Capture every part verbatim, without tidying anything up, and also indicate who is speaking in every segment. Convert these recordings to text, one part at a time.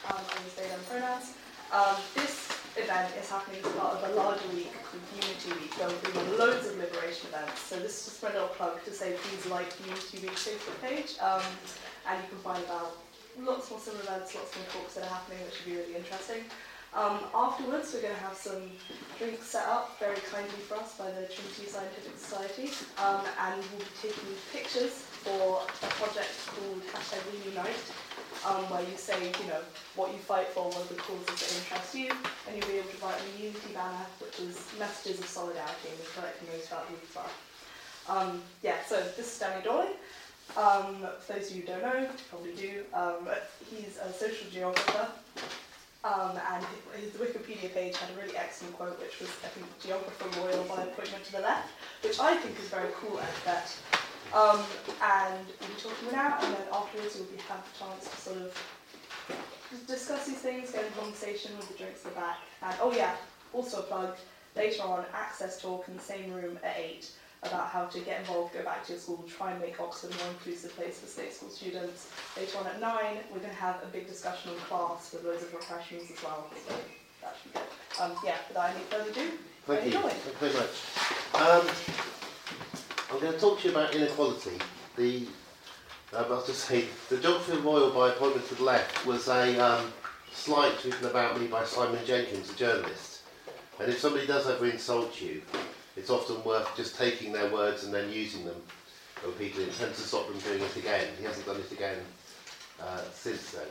Speaker 1: Um, I use they, them pronouns. Um, this event is happening as part of a larger week called Unity Week, where we're doing loads of liberation events. So this is just my little plug to say please like the Unity Week Facebook page, um, and you can find about lots more similar events, lots more talks that are happening, which should be really interesting. Um, afterwards, we're going to have some drinks set up very kindly for us by the Trinity Scientific Society, um, and we'll be taking pictures for a project called hashtag We Unite, um, where you say, you know, what you fight for, what are the causes that interest you, and you'll be able to write on a Unity banner, which is messages of solidarity, and we're collecting those throughout the week as well. Um, yeah, so this is Danny Dorling. Um, for those of you who don't know, you probably do, um, he's a social geographer. Um, and his Wikipedia page had a really excellent quote, which was, I think, geographer royal by appointment to the left, which I think is very cool epithet. Um, and we'll be talking about, and then afterwards you'll be, have a chance to sort of discuss these things, get in conversation with the drinks at the back. And oh yeah, also a plug, later on, Access talk in the same room at eight about how to get involved, go back to your school, try and make Oxford a more inclusive place for state school students. Later on at nine, we're going to have a big discussion on class with loads of refreshments as well, so that should be good. Um, yeah, without any further ado,
Speaker 2: thank you. Thank you very much. Um, I'm going to talk to you about inequality. The, uh, I'll just say, the Geography of Royal by appointment to the left was a um, slide written about me by Simon Jenkins, a journalist. And if somebody does ever insult you, it's often worth just taking their words and then using them repeatedly. It tends to stop them doing it again. He hasn't done it again uh, since then.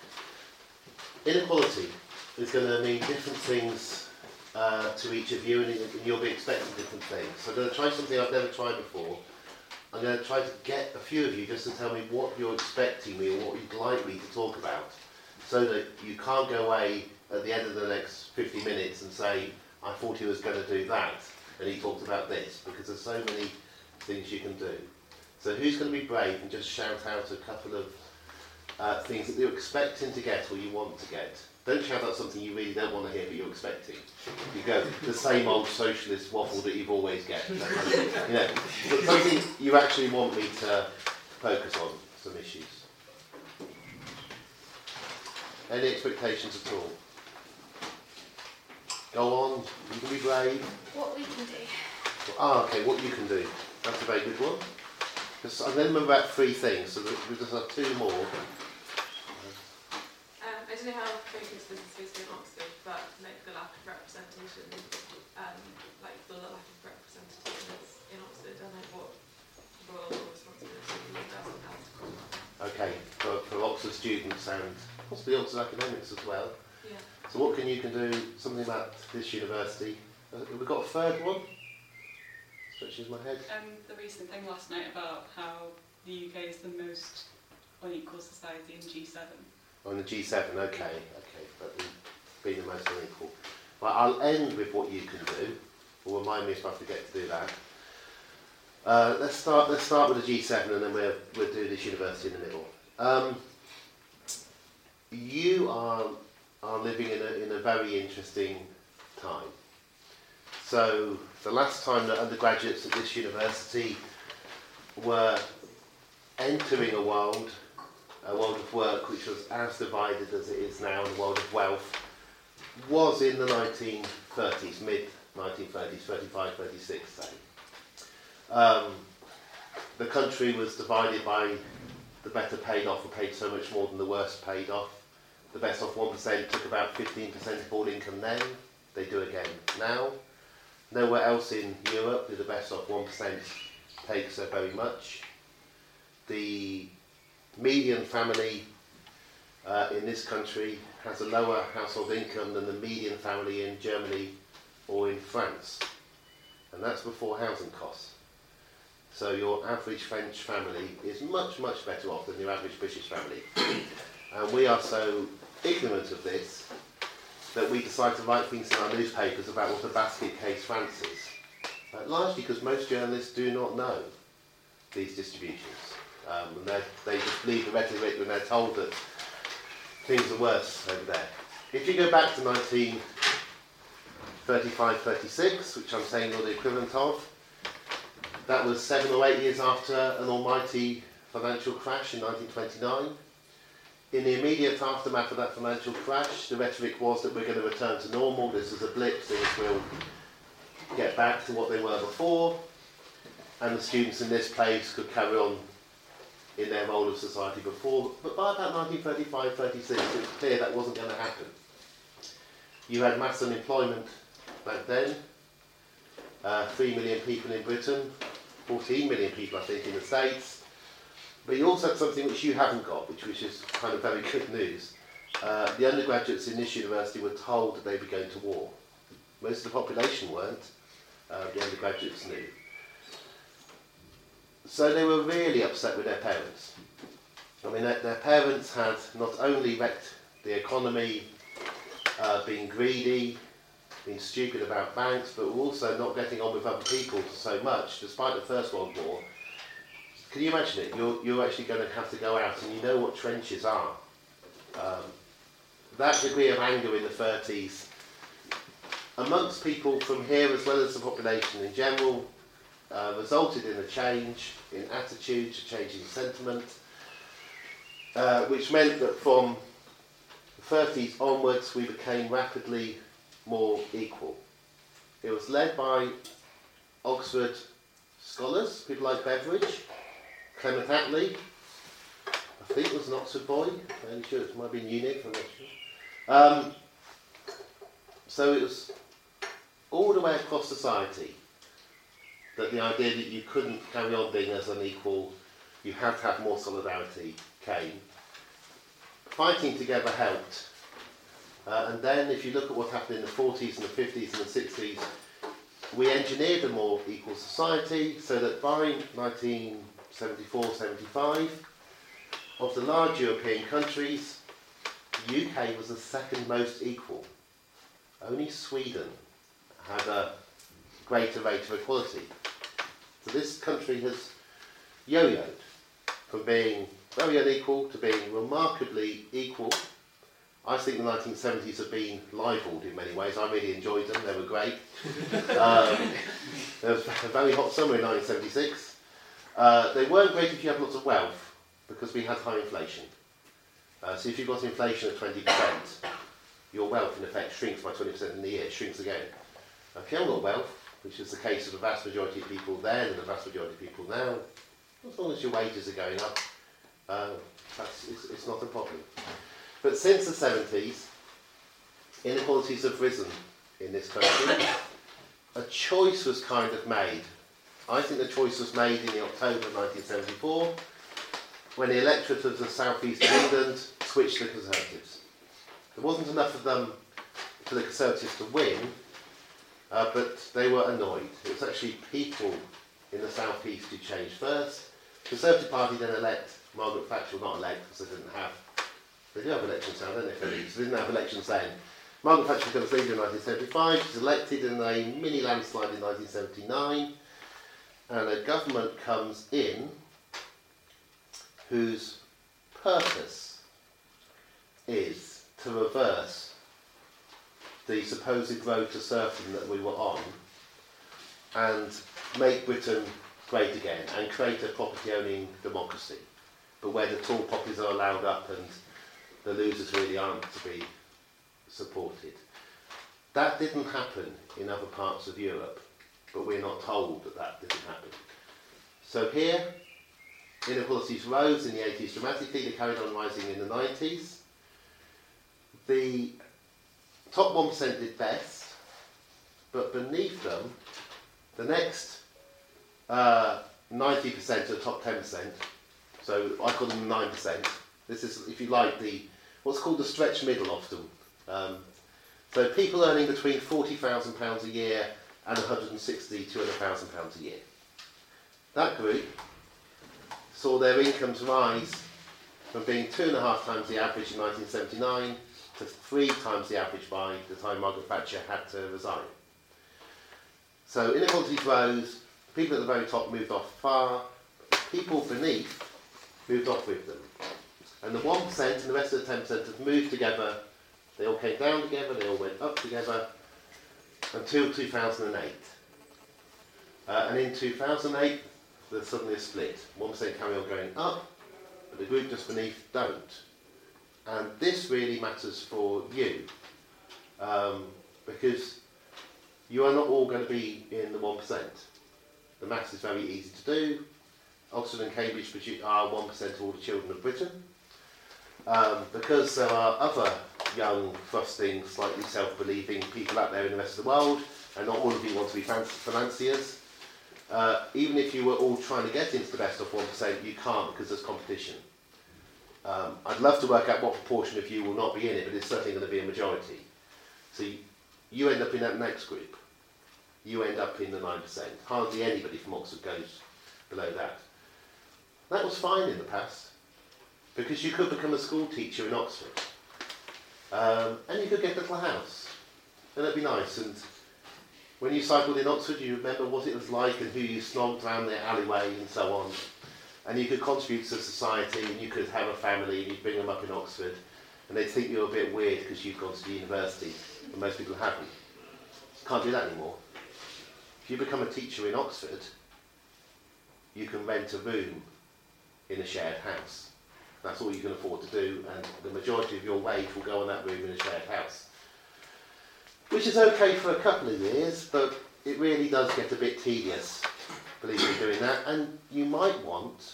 Speaker 2: Inequality is going to mean different things uh, to each of you, and you'll be expecting different things. So I'm going to try something I've never tried before. I'm going to try to get a few of you just to tell me what you're expecting me or what you'd like me to talk about, so that you can't go away at the end of the next fifty minutes and say, I thought he was going to do that, and he talked about this, because there's so many things you can do. So who's going to be brave and just shout out a couple of uh, things that you're expecting to get or you want to get? Don't shout out something you really don't want to hear but you're expecting. You go, the same old socialist waffle that you've always get. You know, but something you actually want me to focus on, some issues. Any expectations at all? Go on, you can be brave.
Speaker 3: What we can do.
Speaker 2: Ah, okay, what you can do. That's a very good one. Because I then remember about three things, so we just have two more.
Speaker 4: Um, I don't know how focused this is supposed to be in Oxford, but like the lack of representation, um, like the lack of representation in Oxford, and like what role or responsibility the university has to call that.
Speaker 2: Okay, for, for Oxford students and possibly Oxford academics as well.
Speaker 4: Yeah.
Speaker 2: So what can you can do, something about this university? Uh, have we got a third one? Stretches my head.
Speaker 5: Um, the recent thing last night about how the U K is the most unequal society in G seven.
Speaker 2: Oh, in the G seven, okay, okay, but we've been the most unequal. Right, I'll end with what you can do, or remind me if I forget to do that. Uh, let's start. Let's start with the G seven, and then we'll we'll do this university in the middle. Um, you are are living in a in a very interesting time. So the last time that undergraduates at this university were entering a world, a world of work which was as divided as it is now, in the world of wealth, was in the nineteen thirties, mid nineteen thirties, thirty-five, thirty-six, say. Um, the country was divided by the better paid off were paid so much more than the worst paid off. The best off one percent took about fifteen percent of all income then. They do again now. Nowhere else in Europe do the best off one percent take so very much. The median family uh, in this country has a lower household income than the median family in Germany or in France. And that's before housing costs. So your average French family is much, much better off than your average British family. And we are so ignorant of this that we decide to write things in our newspapers about what a basket case France is. Uh, largely because most journalists do not know these distributions. Um, and they just believe the rhetoric when they're told that things are worse over there. If you go back to nineteen thirty-five thirty-six, which I'm saying you're the equivalent of, that was seven or eight years after an almighty financial crash in nineteen twenty-nine. In the immediate aftermath of that financial crash, the rhetoric was that we're going to return to normal, this is a blip, things will get back to what they were before, and the students in this place could carry on in their role of society before. But by about nineteen thirty-five thirty-six, it was clear that wasn't going to happen. You had mass unemployment back then, uh, three million people in Britain, fourteen million people I think in the States, but you also had something which you haven't got, which, which is kind of very good news. Uh, the undergraduates in this university were told that they'd be going to war. Most of the population weren't, uh, the undergraduates knew. So they were really upset with their parents. I mean, their, their parents had not only wrecked the economy, uh, been greedy, been stupid about banks, but were also not getting on with other people so much, despite the First World War. Can you imagine it? You're, you're actually going to have to go out and you know what trenches are. Um, that degree of anger in the thirties, amongst people from here as well as the population in general, uh, resulted in a change in attitude, a change in sentiment, uh, which meant that from the thirties onwards we became rapidly more equal. It was led by Oxford scholars, people like Beveridge, Clement Attlee, I think was an Oxford boy, I'm sure it might have been Munich, I'm not sure. Um, so it was all the way across society that the idea that you couldn't carry on being as unequal, you had to have more solidarity came. Fighting together helped. Uh, and then if you look at what happened in the forties and the fifties and the sixties, we engineered a more equal society so that by nineteen seventy-four seventy-five, of the large European countries, the U K was the second most equal. Only Sweden had a greater rate of equality. So this country has yo-yoed from being very unequal to being remarkably equal. I think the nineteen seventies have been libelled in many ways. I really enjoyed them, they were great. um, there was a very hot summer in nineteen seventy-six. Uh, they weren't great if you had lots of wealth, because we had high inflation. Uh, so if you've got inflation at twenty percent, your wealth in effect shrinks by twenty percent in the year, it shrinks again. Now, if you haven't got wealth, which is the case of the vast majority of people then and the vast majority of people now, as long as your wages are going up, uh, that's, it's, it's not a problem. But since the seventies, inequalities have risen in this country. A choice was kind of made. I think the choice was made in the October of nineteen seventy-four, when the electorate of the South East of England switched to the Conservatives. There wasn't enough of them for the Conservatives to win, uh, but they were annoyed. It was actually people in the South East who changed first. The Conservative Party then elect Margaret Thatcher, well, not elect because they didn't have, they do have elections now, don't they, Phillips? They didn't have elections then. Margaret Thatcher becomes leader in nineteen seventy-five, she's elected in a mini landslide in nineteen seventy-nine, and a government comes in whose purpose is to reverse the supposed road to serfdom that we were on and make Britain great again and create a property-owning democracy, but where the tall poppies are allowed up and the losers really aren't to be supported. That didn't happen in other parts of Europe, but we're not told that that didn't happen. So here, inequalities rose in the eighties dramatically, they carried on rising in the nineties. The top one percent did best, but beneath them, the next uh, ninety percent of the top ten percent, so I call them nine percent, this is, if you like, the what's called the stretch middle often. Um, so people earning between forty thousand pounds a year and one hundred sixty thousand, two hundred thousand pounds a year. That group saw their incomes rise from being two and a half times the average in nineteen seventy-nine to three times the average by the time Margaret Thatcher had to resign. So inequalities rose, people at the very top moved off far, people beneath moved off with them. And the one percent and the rest of the ten percent have moved together, they all came down together, they all went up together until two thousand eight. Uh, and in two thousand eight, there's suddenly a split. one percent carry on going up, but the group just beneath don't. And this really matters for you, um, because you are not all going to be in the one percent. The maths is very easy to do. Oxford and Cambridge are one percent of all the children of Britain. Um, because there are other young, thrusting, slightly self-believing people out there in the rest of the world, and not all of you want to be financiers, uh, even if you were all trying to get into the best of one percent, you can't because there's competition. Um, I'd love to work out what proportion of you will not be in it, but it's certainly going to be a majority. So you, you end up in that next group. You end up in the nine percent. Hardly anybody from Oxford goes below that. That was fine in the past, because you could become a school teacher in Oxford. Um, and you could get a little house. And it'd be nice. And when you cycled in Oxford, you remember what it was like and who you snogged around their alleyway and so on. And you could contribute to society, and you could have a family, and you'd bring them up in Oxford. And they'd think you were a bit weird because you'd gone to the university, and most people haven't. Can't do that anymore. If you become a teacher in Oxford, you can rent a room in a shared house. That's all you can afford to do, and the majority of your wage will go on that room in a shared house. Which is okay for a couple of years, but it really does get a bit tedious, believe me, doing that, and you might want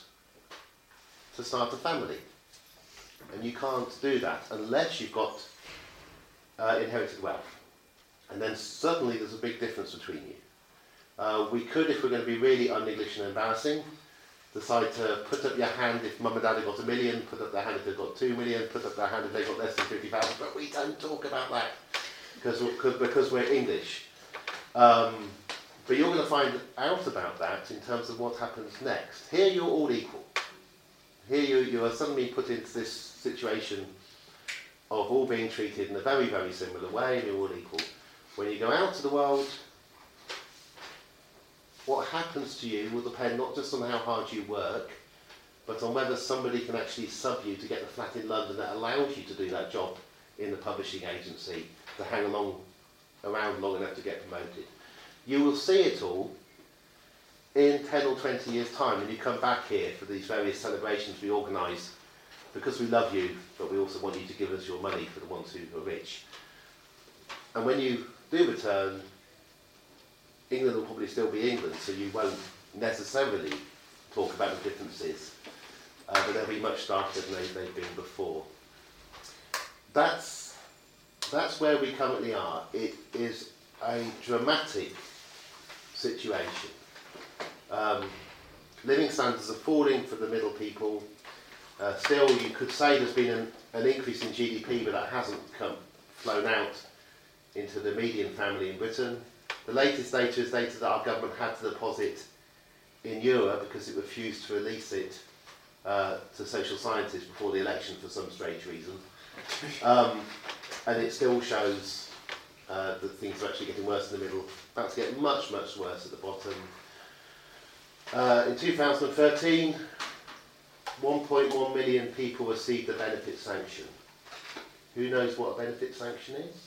Speaker 2: to start a family. And you can't do that unless you've got uh, inherited wealth. And then certainly there's a big difference between you. Uh, we could, if we're going to be really un-English and embarrassing, decide to put up your hand if mum and dad have got a million, put up their hand if they've got two million, put up their hand if they've got less than fifty thousand, but we don't talk about that because, because we're English. Um, but you're going to find out about that in terms of what happens next. Here you're all equal. Here you, you are suddenly put into this situation of all being treated in a very, very similar way, and you're all equal. When you go out to the world, what happens to you will depend not just on how hard you work, but on whether somebody can actually sub you to get the flat in London that allows you to do that job in the publishing agency, to hang along around long enough to get promoted. You will see it all in ten or twenty years' time, and you come back here for these various celebrations we organise because we love you, but we also want you to give us your money for the ones who are rich. And when you do return, England will probably still be England, so you won't necessarily talk about the differences, uh, but they'll be much darker than they, they've been before. That's, that's where we currently are. It is a dramatic situation. Um, living standards are falling for the middle people. Uh, still, you could say there's been an, an increase in G D P, but that hasn't come, flown out into the median family in Britain. The latest data is data that our government had to deposit in euro because it refused to release it uh, to social scientists before the election for some strange reason. Um, and it still shows uh, that things are actually getting worse in the middle, about to get much, much worse at the bottom. Uh, in two thousand thirteen, one point one million people received a benefit sanction. Who knows what a benefit sanction is?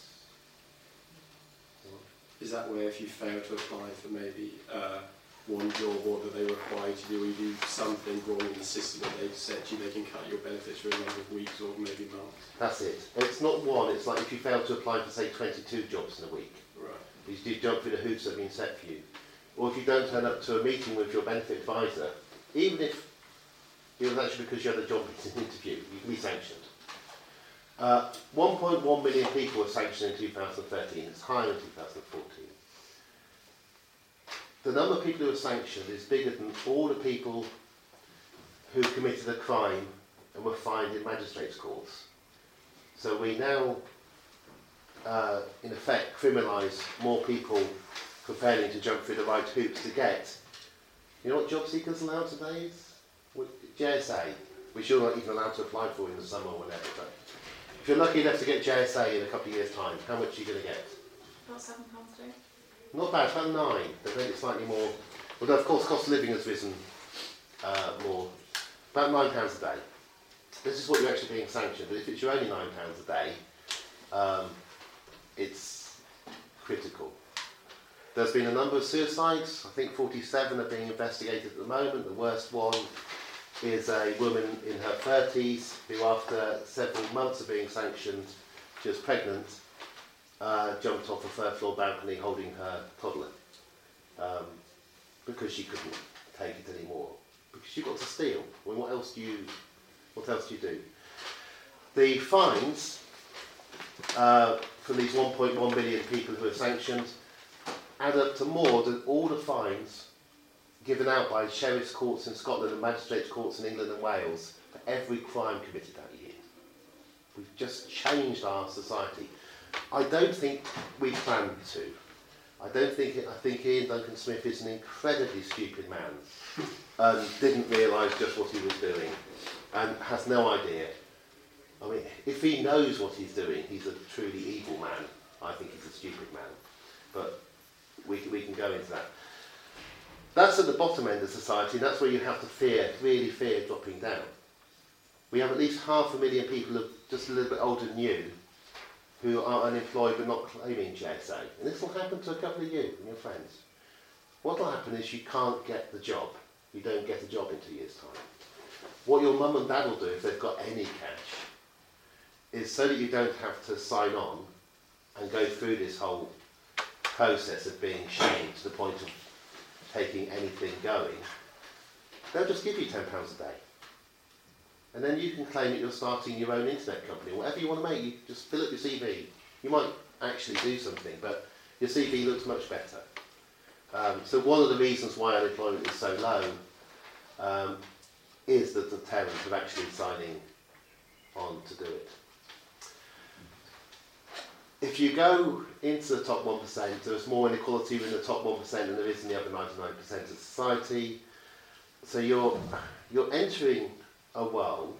Speaker 3: Is that where if you fail to apply for maybe uh, one job or that they require you to do, or you do something wrong in the system that they've set you, they can cut your benefits for a number of weeks or maybe months?
Speaker 2: That's it. It's not one, it's like if you fail to apply for, say, twenty-two jobs in a week.
Speaker 3: Right.
Speaker 2: You do jump through the hoops that have been set for you. Or if you don't turn up to a meeting with your benefit advisor, even if it was actually because you had a job interview, you can be sanctioned. Uh, one point one million people were sanctioned in two thousand thirteen, it's higher in two thousand fourteen. The number of people who are sanctioned is bigger than all the people who committed a crime and were fined in magistrates' courts. So we now, uh, in effect, criminalise more people for failing to jump through the right hoops to get. You know what job seekers allowed today is? J S A, which you're not even allowed to apply for in the summer or whatever. But if you're lucky enough to get J S A in a couple of years' time, how much are you going to get?
Speaker 4: About seven pounds a day.
Speaker 2: Not bad, about nine, but then it's slightly more. Although, of course, cost of living has risen uh, more. About nine pounds a day. This is what you're actually being sanctioned, but if it's your only nine pounds a day, um, it's critical. There's been a number of suicides. I think forty-seven are being investigated at the moment. The worst one is a woman in her thirties who, after several months of being sanctioned, she was pregnant, uh, jumped off a third floor balcony holding her toddler um, because she couldn't take it anymore. Because she got to steal. I mean, what else do you, what else do you do? The fines uh, for these one point one million people who are sanctioned add up to more than all the fines given out by sheriff's courts in Scotland and magistrates' courts in England and Wales for every crime committed that year. We've just changed our society. I don't think we planned to. I don't think it, I think Ian Duncan Smith is an incredibly stupid man and didn't realise just what he was doing and has no idea. I mean, if he knows what he's doing, he's a truly evil man. I think he's a stupid man. But we can, we can go into that. That's at the bottom end of society, and that's where you have to fear, really fear dropping down. We have at least half a million people who are just a little bit older than you who are unemployed but not claiming J S A. And this will happen to a couple of you and your friends. What will happen is you can't get the job. You don't get a job in two years' time. What your mum and dad will do if they've got any cash is, so that you don't have to sign on and go through this whole process of being shamed to the point of taking anything going, they'll just give you ten pounds a day. And then you can claim that you're starting your own internet company. Whatever you want to make, you just fill up your C V. You might actually do something, but your C V looks much better. Um, so one of the reasons why unemployment is so low um, is that the deterrent of actually signing on to do it. If you go into the top one percent, there's more inequality in the top one percent than there is in the other ninety-nine percent of society. So you're, you're entering a world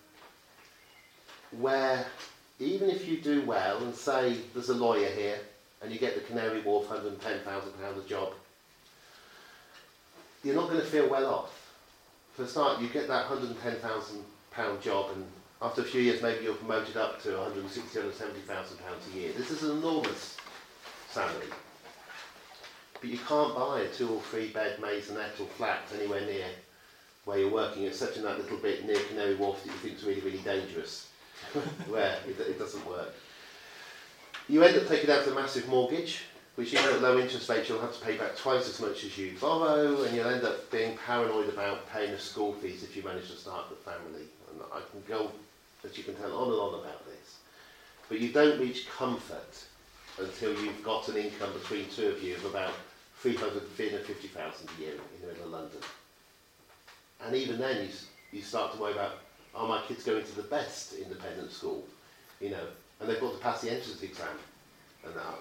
Speaker 2: where even if you do well, and say there's a lawyer here and you get the Canary Wharf one hundred and ten thousand pounds a job, you're not going to feel well off. For a start, you get that one hundred and ten thousand pound job, and after a few years maybe you're promoted up to one hundred and sixty thousand, one hundred and seventy thousand pounds a year. This is an enormous salary. But you can't buy a two or three bed maisonette or flat anywhere near where you're working. It's such a that little bit near Canary Wharf that you think is really, really dangerous, where it, it doesn't work. You end up taking out a massive mortgage, which even at low interest rates you'll have to pay back twice as much as you borrow, and you'll end up being paranoid about paying the school fees if you manage to start the family. And I can go, as you can tell, on and on about this. But you don't reach comfort until you've got an income between two of you of about three hundred and fifty thousand a year in the middle of London. And even then, you, you start to worry about, are my kids going to the best independent school? You know, and they've got to pass the entrance exam. And that.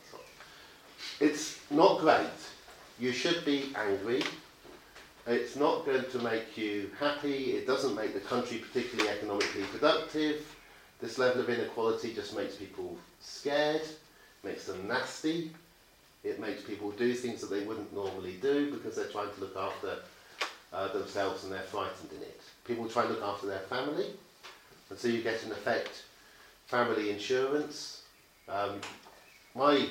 Speaker 2: It's not great. You should be angry. It's not going to make you happy. It doesn't make the country particularly economically productive. This level of inequality just makes people scared, makes them nasty. It makes people do things that they wouldn't normally do because they're trying to look after Uh, themselves and they're frightened in it. People try and look after their family, and so you get in effect family insurance. Um, my,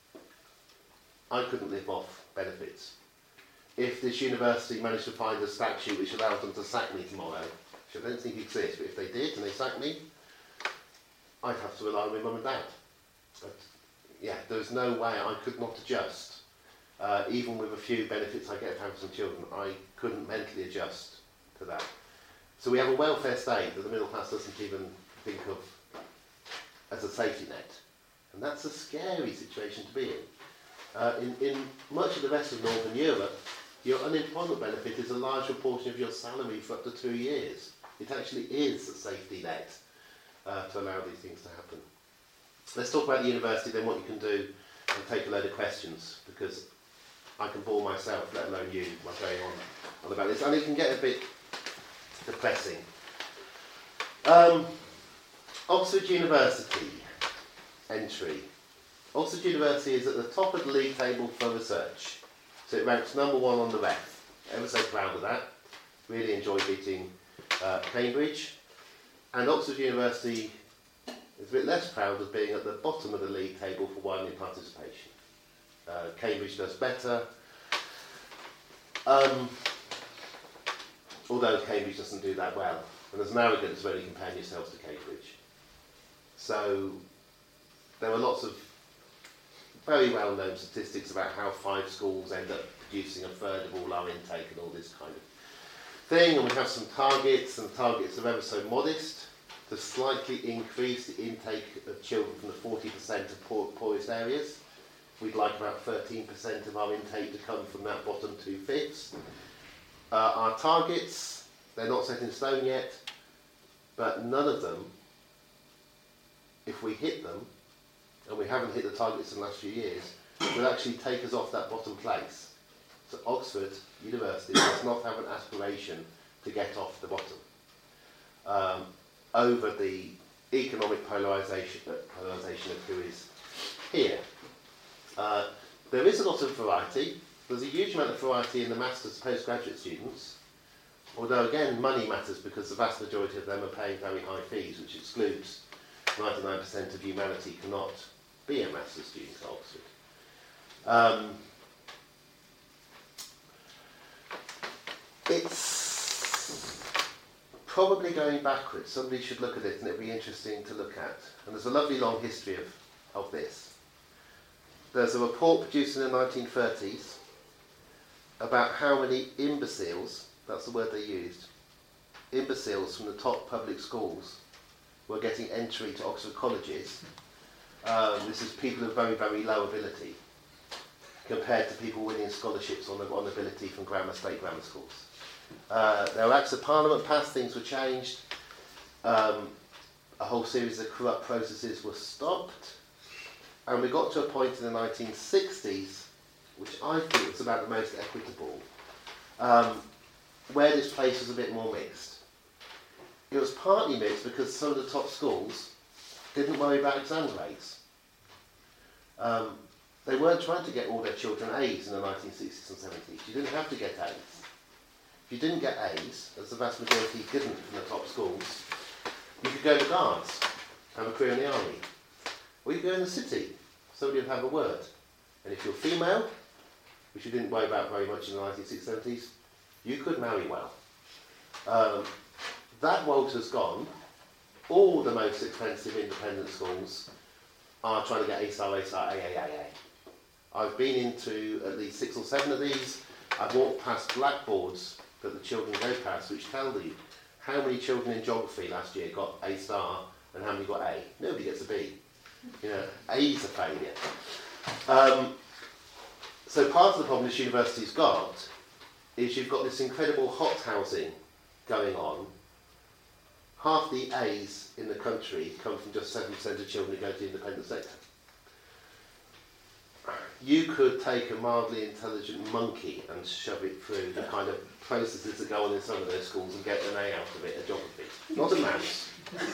Speaker 2: I couldn't live off benefits. If this university managed to find a statute which allows them to sack me tomorrow, which I don't think exists, but if they did and they sacked me, I'd have to rely on my mum and dad. But, yeah, there's no way I could not adjust. Uh, even with a few benefits I get from some children, I couldn't mentally adjust to that. So we have a welfare state that the middle class doesn't even think of as a safety net. And that's a scary situation to be in. Uh, in, in much of the rest of Northern Europe, your unemployment benefit is a large proportion of your salary for up to two years. It actually is a safety net uh, to allow these things to happen. Let's talk about the university, then what you can do, and take a load of questions, because I can bore myself, let alone you, by going on, on about this. And it can get a bit depressing. Um, Oxford University entry. Oxford University is at the top of the league table for research. So it ranks number one on the R E F. Ever so proud of that. Really enjoy beating uh, Cambridge. And Oxford University is a bit less proud of being at the bottom of the league table for widening participation. Uh, Cambridge does better. Um, although Cambridge doesn't do that well. And there's an arrogance when you compare yourselves to Cambridge. So there were lots of very well-known statistics about how five schools end up producing a third of all our intake and all this kind of thing. And we have some targets, and targets are ever so modest to slightly increase the intake of children from the forty percent of poor, poorest areas. We'd like about thirteen percent of our intake to come from that bottom two-fifths. Uh, our targets, they're not set in stone yet, but none of them, if we hit them, and we haven't hit the targets in the last few years, will actually take us off that bottom place. So Oxford University does not have an aspiration to get off the bottom um, over the economic polarisation, uh, polarisation of who is here. Uh, there is a lot of variety. There's a huge amount of variety in the master's postgraduate students, although again money matters because the vast majority of them are paying very high fees, which excludes ninety-nine percent of humanity cannot be a master's student at Oxford. Um, it's probably going backwards. Somebody should look at it and it'd be interesting to look at. And there's a lovely long history of, of this. There's a report produced in the nineteen thirties about how many imbeciles, that's the word they used, imbeciles from the top public schools were getting entry to Oxford colleges. Um, this is people of very, very low ability compared to people winning scholarships on, on ability from grammar, state grammar schools. Uh, there were acts of parliament passed, things were changed, um, a whole series of corrupt processes were stopped, and we got to a point in the nineteen sixties, which I think was about the most equitable, um, where this place was a bit more mixed. It was partly mixed because some of the top schools didn't worry about exam grades. Um, they weren't trying to get all their children A's in the nineteen sixties and seventies. You didn't have to get A's. If you didn't get A's, as the vast majority didn't from the top schools, you could go to Guards, have a career in the army. Or you could go in the city, somebody would have a word. And if you're female, which you didn't worry about very much in the nineteen sixties and seventies, you could marry well. Um, that world has gone. All the most expensive independent schools are trying to get A star, A star, A, A, A, A. I've been into at least six or seven of these. I've walked past blackboards that the children go past which tell you how many children in geography last year got A star and how many got A. Nobody gets a B. You know, A's a failure. Um, so part of the problem this university's got is you've got this incredible hot housing going on. Half the A's in the country come from just seven percent of children who go to the independent sector. You could take a mildly intelligent monkey and shove it through the kind of processes that go on in some of those schools and get an A out of it at geography. Not a mouse.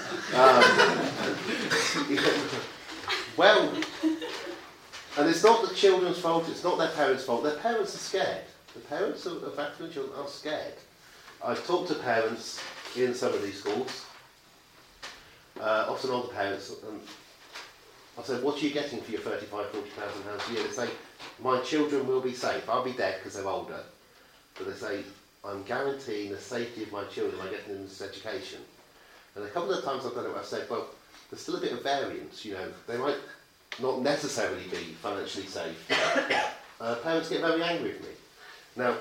Speaker 2: Um, well, and it's not the children's fault, it's not their parents' fault. Their parents are scared. The parents of, of affluent children are scared. I've talked to parents in some of these schools, uh, often older parents, and I said, what are you getting for your thirty-five, forty thousand pounds a year? They say, my children will be safe. I'll be dead because they're older. But they say, I'm guaranteeing the safety of my children by getting them this education. And a couple of times I've done it, I've said, well, there's still a bit of variance, you know. They might not necessarily be financially safe. uh, parents get very angry with me. Now,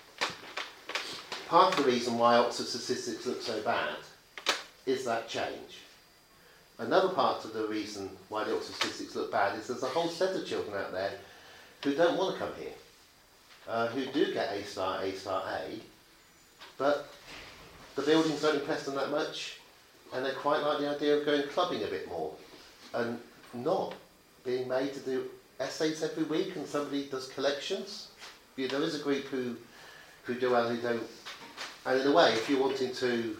Speaker 2: part of the reason why Oxford statistics look so bad is that change. Another part of the reason why the Oxford statistics look bad is there's a whole set of children out there who don't want to come here, uh, who do get A star, A star, A, but the buildings don't impress them that much, and they quite like the idea of going clubbing a bit more, and not being made to do essays every week and somebody does collections. Yeah, there is a group who, who do well, who don't, and in a way, if you're wanting to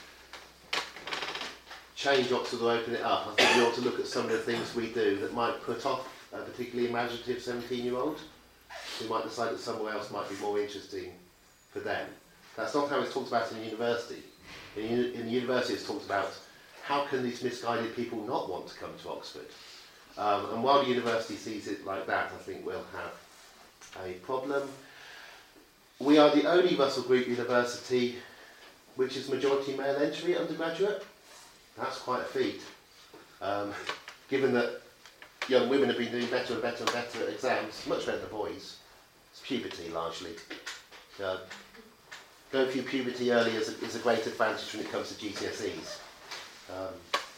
Speaker 2: change Oxford or open it up, I think we ought to look at some of the things we do that might put off a particularly imaginative seventeen-year-old who might decide that somewhere else might be more interesting for them. That's not how it's talked about in the university. In, in the university it's talked about how can these misguided people not want to come to Oxford. Um, and while the university sees it like that, I think we'll have a problem. We are the only Russell Group university which is majority male entry undergraduate. That's quite a feat, um, given that young women have been doing better and better and better at exams, much better than boys. It's puberty largely. Uh, going through puberty early is a, is a great advantage when it comes to G C S Es. Um,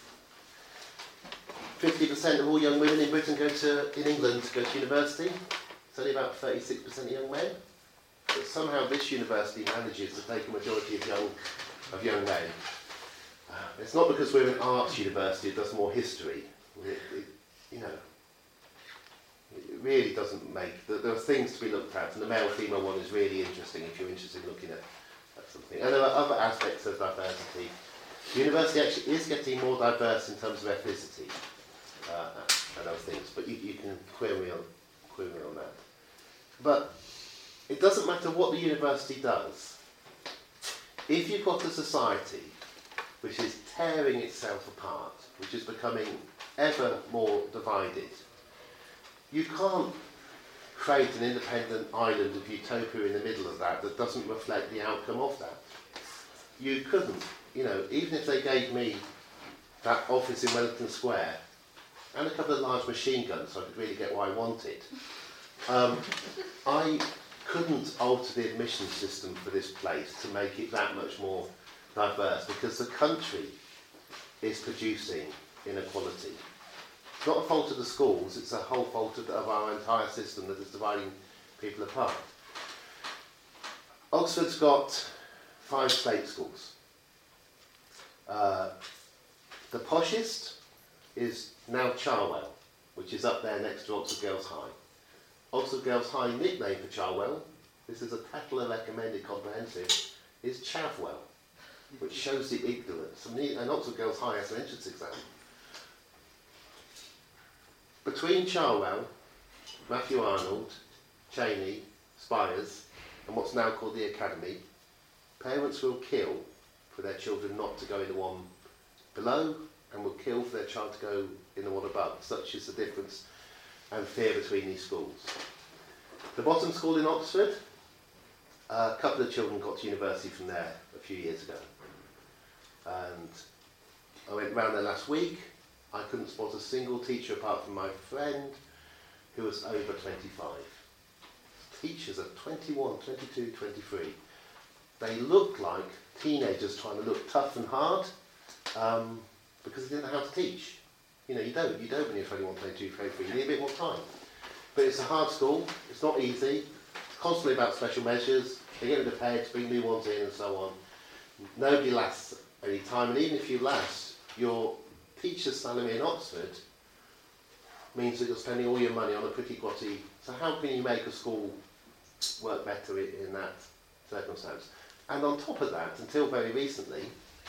Speaker 2: fifty percent of all young women in Britain go to, in England, go to university. It's only about thirty-six percent of young men. But somehow this university manages to take a majority of young, of young men. Uh, it's not because we're an arts university that does more history. It, it, you know, it really doesn't make, there are things to be looked at, and the male-female one is really interesting if you're interested in looking at, at something. And there are other aspects of diversity. The university actually is getting more diverse in terms of ethnicity uh, and other things, but you, you can query on, query on that. But it doesn't matter what the university does. If you've got a society which is tearing itself apart, which is becoming ever more divided, you can't create an independent island of utopia in the middle of that that doesn't reflect the outcome of that. You couldn't, you know, even if they gave me that office in Wellington Square and a couple of large machine guns so I could really get what I wanted, um, I couldn't alter the admission system for this place to make it that much more diverse, because the country is producing inequality. It's not a fault of the schools, it's a whole fault of, of our entire system that is dividing people apart. Oxford's got five state schools. Uh, the poshest is now Charwell, which is up there next to Oxford Girls High. Oxford Girls High nickname for Charwell, this is a Tatler recommended comprehensive, is Chavwell, which shows the ignorance. And Oxford Girls High has an entrance exam. Between Charwell, Matthew Arnold, Cheney, Spires, and what's now called the Academy, parents will kill for their children not to go in the one below, and will kill for their child to go in the one above. Such is the difference and fear between these schools. The bottom school in Oxford, a couple of children got to university from there a few years ago. And I went round there last week. I couldn't spot a single teacher apart from my friend who was over twenty-five. Teachers are twenty-one, twenty-two, twenty-three. They look like teenagers trying to look tough and hard um, because they didn't know how to teach. You know, you don't, you don't when you're twenty-one, twenty-two, twenty-three, you need a bit more time. But it's a hard school, it's not easy, it's constantly about special measures, they get rid of heads, bring new ones in and so on. Nobody lasts any time, and even if you last, your teacher's salary in Oxford means that you're spending all your money on a pretty quatty, so how can you make a school work better in, in that circumstance? And on top of that, until very recently,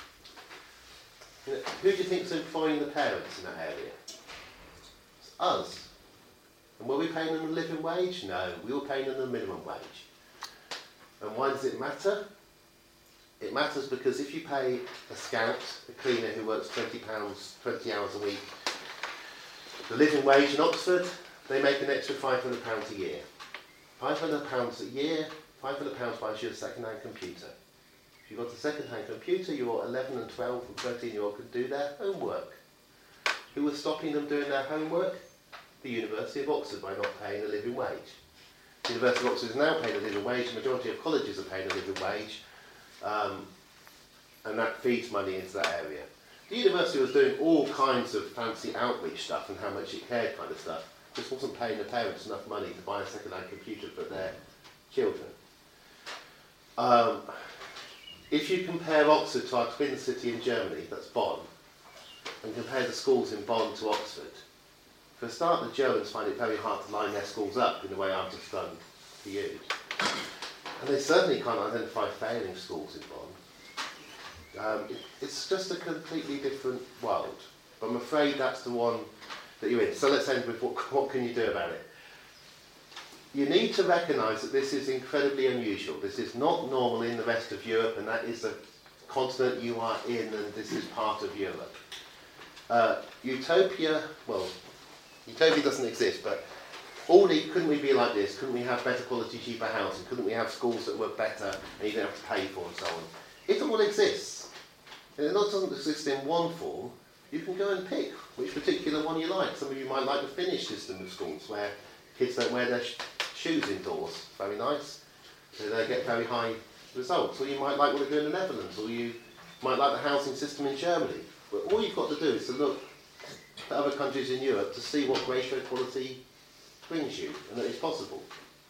Speaker 2: you know, who do you think's employing the parents in that area? It's us. And were we paying them a living wage? No, we were paying them the minimum wage. And why does it matter? It matters because if you pay a scout, a cleaner who works twenty pounds, twenty hours a week, the living wage in Oxford, they make an extra five hundred pounds a year. five hundred pounds a year, five hundred pounds buys you a second-hand computer. If you've got a second-hand computer, your eleven and twelve and thirteen year old can do their homework. Who was stopping them doing their homework? The University of Oxford, by not paying a living wage. The University of Oxford is now paying a living wage, the majority of colleges are paying a living wage, um, and that feeds money into that area. The university was doing all kinds of fancy outreach stuff and how much it cared kind of stuff, just wasn't paying the parents enough money to buy a second-hand computer for their children. Um, if you compare Oxford to our twin city in Germany, that's Bonn, and compare the schools in Bonn to Oxford, for a start, the Germans find it very hard to line their schools up in the way I've just done to you. And they certainly can't identify failing schools in Bonn. Um, it, it's just a completely different world. But I'm afraid that's the one that you're in. So let's end with what, what can you do about it? You need to recognise that this is incredibly unusual. This is not normal in the rest of Europe, and that is the continent you are in, and this is part of Europe. Uh, utopia, well, utopia doesn't exist, but all the, couldn't we be like this? Couldn't we have better quality, cheaper housing? Couldn't we have schools that were better and you didn't have to pay for and so on? It all exists. And it not doesn't exist in one form. You can go and pick which particular one you like. Some of you might like the Finnish system of schools where kids don't wear their sh shoes indoors. Very nice. So they get very high results. Or you might like what they do in the Netherlands. Or you might like the housing system in Germany. But all you've got to do is to look at other countries in Europe to see what racial equality brings you and that it's possible.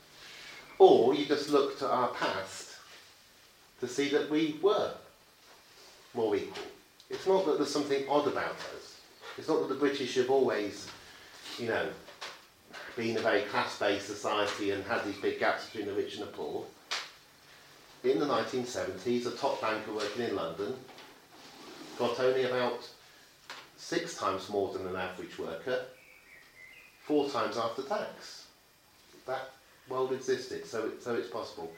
Speaker 2: Or you just look to our past to see that we were more equal. It's not that there's something odd about us. It's not that the British have always, you know, been a very class-based society and had these big gaps between the rich and the poor. In the nineteen seventies, a top banker working in London got only about six times more than an average worker, four times after tax. That world existed, so, it, so it's possible.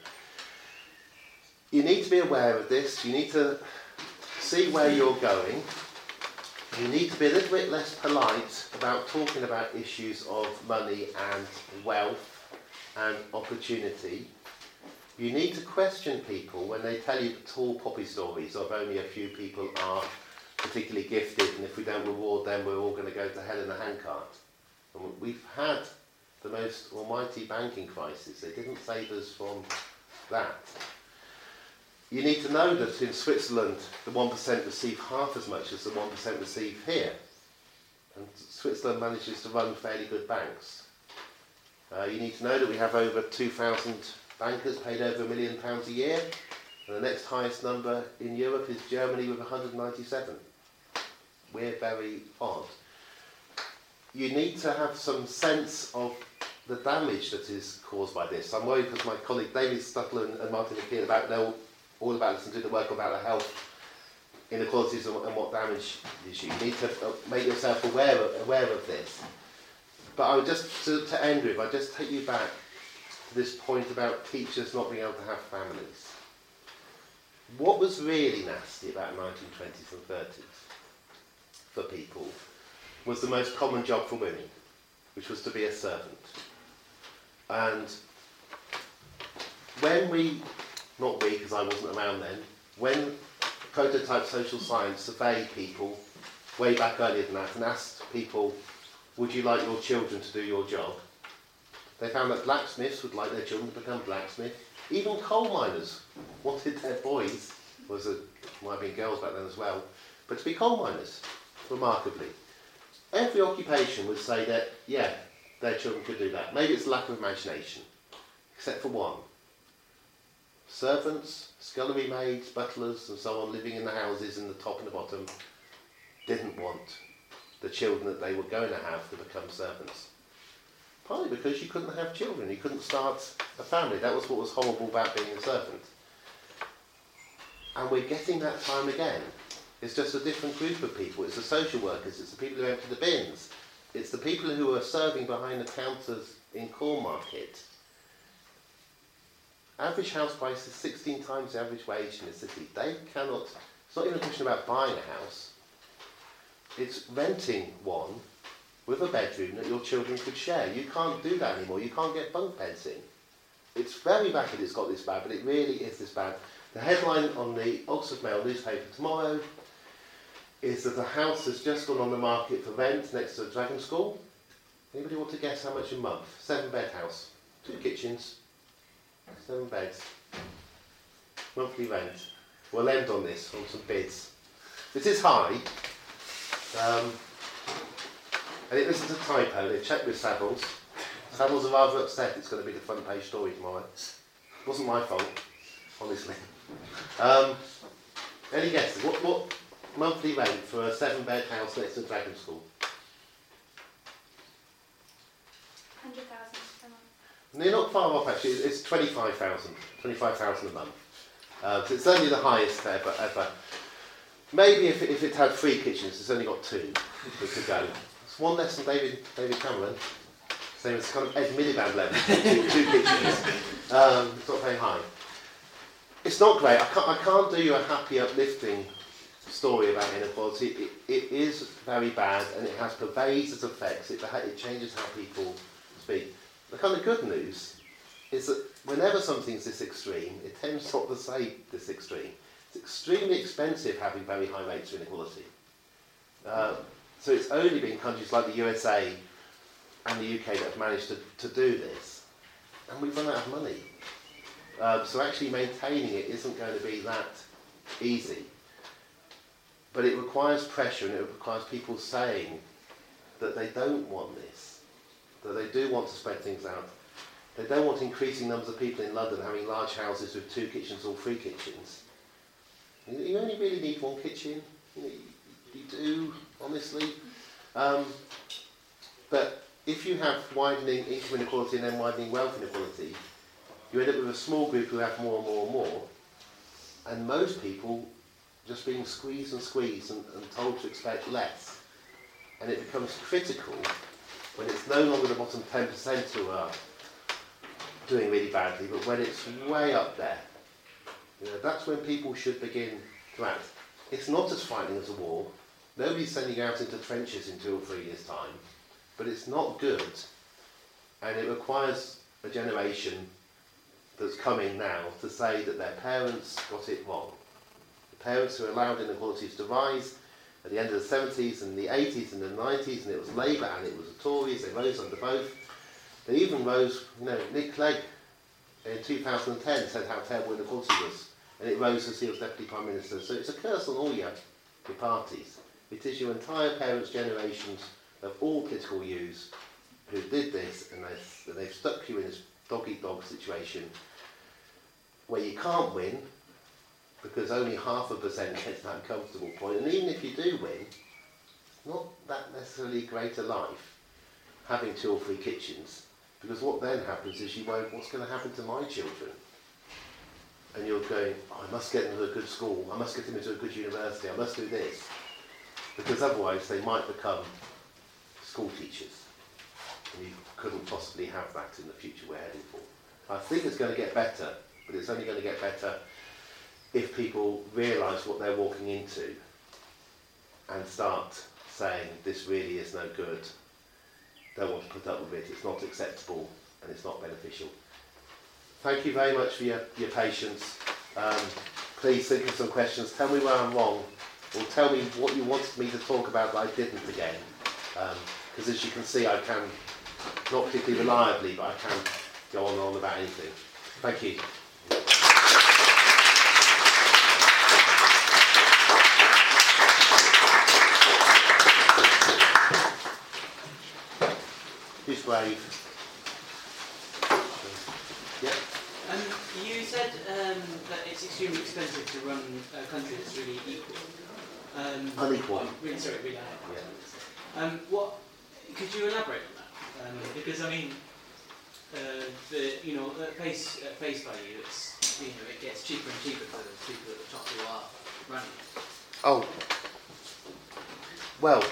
Speaker 2: You need to be aware of this. You need to see where you're going. You need to be a little bit less polite about talking about issues of money and wealth and opportunity. You need to question people when they tell you tall poppy stories of only a few people are particularly gifted and if we don't reward them we're all going to go to hell in a handcart. And we've had the most almighty banking crisis. They didn't save us from that. You need to know that in Switzerland the one percent receive half as much as the one percent receive here. And Switzerland manages to run fairly good banks. Uh, you need to know that we have over two thousand bankers paid over a million pounds a year. And the next highest number in Europe is Germany with one hundred ninety-seven. We're very odd. You need to have some sense of the damage that is caused by this. I'm worried because my colleague David Stutler and, and Martin McKeon about know all about this and do the work about the health inequalities and, and what damage is. You need to uh, make yourself aware of, aware of this. But I would just, to, to end with, I just take you back to this point about teachers not being able to have families. What was really nasty about nineteen twenties and thirties for people was the most common job for women, which was to be a servant. And when we, not we because I wasn't around then, when prototype social science surveyed people way back earlier than that and asked people, would you like your children to do your job? They found that blacksmiths would like their children to become blacksmiths. Even coal miners wanted their boys, was a, might have been girls back then as well, but to be coal miners, remarkably. Every occupation would say that, yeah, their children could do that. Maybe it's lack of imagination, except for one. Servants, scullery maids, butlers and so on living in the houses in the top and the bottom didn't want the children that they were going to have to become servants. Partly because you couldn't have children, you couldn't start a family. That was what was horrible about being a servant. And we're getting that time again. It's just a different group of people. It's the social workers, it's the people who empty the bins, it's the people who are serving behind the counters in Cornmarket. Average house price is sixteen times the average wage in the city. They cannot, it's not even a question about buying a house, it's renting one with a bedroom that your children could share. You can't do that anymore, you can't get bunk beds in. It's very rapid it's got this bad, but it really is this bad. The headline on the Oxford Mail newspaper tomorrow is that the house has just gone on the market for rent next to the Dragon School. Anybody want to guess how much a month? Seven bed house, two kitchens, seven beds, monthly rent. We'll end on this, on some bids. This is high, um, and it isn't a typo. They've checked with Savills. Savills are rather upset it's going to be the front page story tomorrow. It wasn't my fault, honestly. Um, any guesses? What, what monthly rent for a seven bed house next to Dragon School?
Speaker 6: one hundred thousand a month.
Speaker 2: No, you're not far off actually. It's twenty-five thousand. twenty-five thousand a month. Uh, so it's only the highest ever. ever. Maybe if it, if it had three kitchens, it's only got two that could go. It's one less than David David Cameron. Same as kind of Ed Miliband level. two, two kitchens. Um, it's not very high. It's not great. I can't, I can't do you a happy, uplifting story about inequality. It, it is very bad and it has pervasive effects. It, it changes how people speak. The kind of good news is that whenever something's this extreme, it tends not to stay this extreme. It's extremely expensive having very high rates of inequality. Uh, so it's only been countries like the U S A and the U K that have managed to, to do this. And we've run out of money. Um, so actually maintaining it isn't going to be that easy. But it requires pressure, and it requires people saying that they don't want this, that they do want to spread things out. They don't want increasing numbers of people in London having large houses with two kitchens or three kitchens. You, you only really need one kitchen. You, know, you, you do, honestly. Um, but if you have widening income inequality and then widening wealth inequality, you end up with a small group who have more and more and more, and most people just being squeezed and squeezed and, and told to expect less. And it becomes critical when it's no longer the bottom ten percent who are doing really badly, but when it's way up there. You know, that's when people should begin to act. It's not as frightening as a war. Nobody's sending you out into trenches in two or three years' time, but it's not good, and it requires a generation that's coming now to say that their parents got it wrong. The parents who allowed inequalities to rise at the end of the seventies and the eighties and the nineties, and it was Labour and it was the Tories, they rose under both. They even rose, you know, Nick Clegg in two thousand ten said how terrible inequality was, and it rose as he was Deputy Prime Minister. So it's a curse on all your, your parties. It is your entire parents' generations of all political views who did this, and they've, they've stuck you in this dog-eat-dog situation where you can't win because only half a percent gets that comfortable point. And even if you do win, it's not that necessarily greater life having two or three kitchens, because what then happens is you worry, what's going to happen to my children? And you're going, oh, I must get them to a good school, I must get them into a good university, I must do this. Because otherwise they might become school teachers. And you couldn't possibly have that in the future we're heading for. I think it's going to get better, but it's only going to get better if people realise what they're walking into and start saying, this really is no good, don't want to put up with it, it's not acceptable and it's not beneficial. Thank you very much for your, your patience. Um, please think of some questions, tell me where I'm wrong, or tell me what you wanted me to talk about that I didn't again. Because um, as you can see, I can, not particularly reliably, but I can go on and on about anything. Thank you. Who's brave? Yeah.
Speaker 7: Um, you said um, that it's extremely expensive to run a country that's really equal. Um,
Speaker 2: Unequal.
Speaker 7: oh, really, sorry, really unequal.
Speaker 2: Yeah.
Speaker 7: Um, what? Could you elaborate on that? Um, because I mean, uh, the you know at face at face value, it's you know it gets cheaper and cheaper for the people at the top who are running.
Speaker 2: Oh. Well.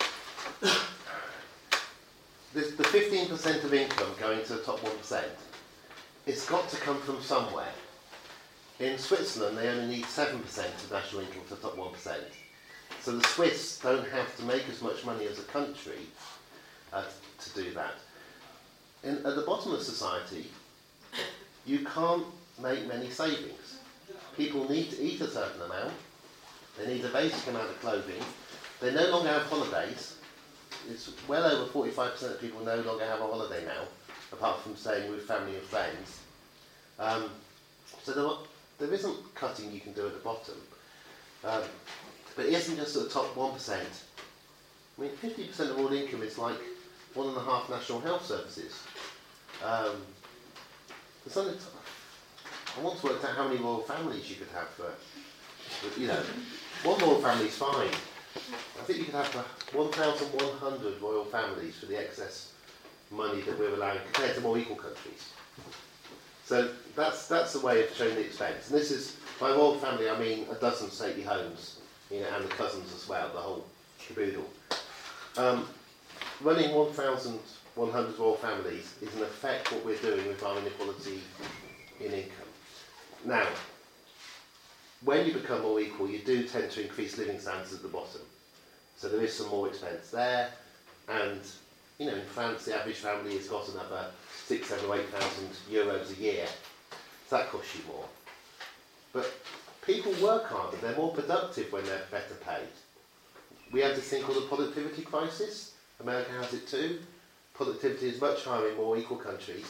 Speaker 2: The, the fifteen percent of income going to the top one percent, it's got to come from somewhere. In Switzerland, they only need seven percent of national income for the top one percent. So the Swiss don't have to make as much money as a country uh, to do that. In, at the bottom of society, you can't make many savings. People need to eat a certain amount. They need a basic amount of clothing. They no longer have holidays. It's well over forty-five percent of people no longer have a holiday now, apart from staying with family and friends. Um, so there, are, there isn't cutting you can do at the bottom. Um, but it isn't just at the top one percent. I mean, fifty percent of all income is like one and a half national health services. Um, there's only t- I once worked out how many royal families you could have for, for you know, one royal family's fine. I think you could have one thousand one hundred royal families for the excess money that we're allowing compared to more equal countries. So that's that's the way of showing the expense. And this is, by royal family, I mean a dozen stately homes, you know, and the cousins as well, the whole caboodle. Um, running one thousand one hundred royal families is in effect what we're doing with our inequality in income. Now, when you become more equal, you do tend to increase living standards at the bottom. So there is some more expense there, and you know, in France, the average family has got another six, seven, or eight thousand euros a year. So that costs you more. But people work harder, they're more productive when they're better paid. We have this thing called the productivity crisis. America has it too. Productivity is much higher in more equal countries.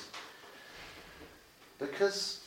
Speaker 2: Because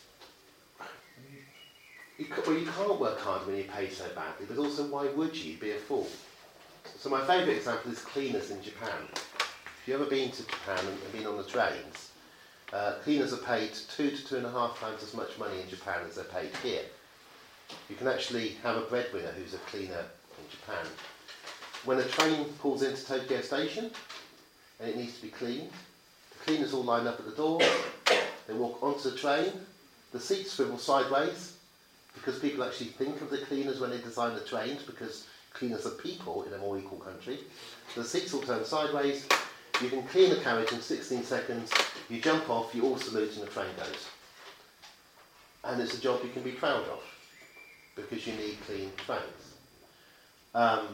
Speaker 2: you, well, you can't work hard when you're paid so badly, but also why would you? You'd be a fool. So my favourite example is cleaners in Japan. If you've ever been to Japan and been on the trains, uh, cleaners are paid two to two and a half times as much money in Japan as they're paid here. You can actually have a breadwinner who's a cleaner in Japan. When a train pulls into Tokyo Station and it needs to be cleaned, the cleaners all line up at the door, they walk onto the train, the seats swivel sideways, because people actually think of the cleaners when they design the trains, because cleaners are people in a more equal country. So the seats all turn sideways, you can clean a carriage in sixteen seconds, you jump off, you all salute and the train goes. And it's a job you can be proud of, because you need clean trains. Um,